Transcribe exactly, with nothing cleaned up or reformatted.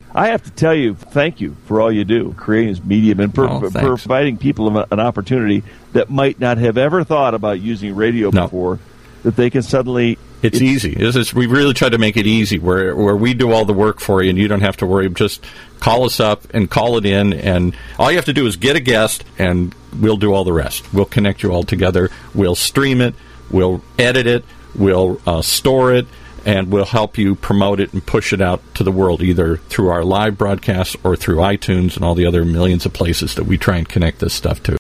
I have to tell you, thank you for all you do, creating this medium and per- oh, providing people an opportunity that might not have ever thought about using radio no. before, that they can suddenly... It's, it's easy. It's, it's, we really try to make it easy, where where we do all the work for you, and you don't have to worry. Just call us up and call it in, and all you have to do is get a guest, and we'll do all the rest. We'll connect you all together. We'll stream it. We'll edit it. We'll uh, store it, and we'll help you promote it and push it out to the world, either through our live broadcasts or through iTunes and all the other millions of places that we try and connect this stuff to.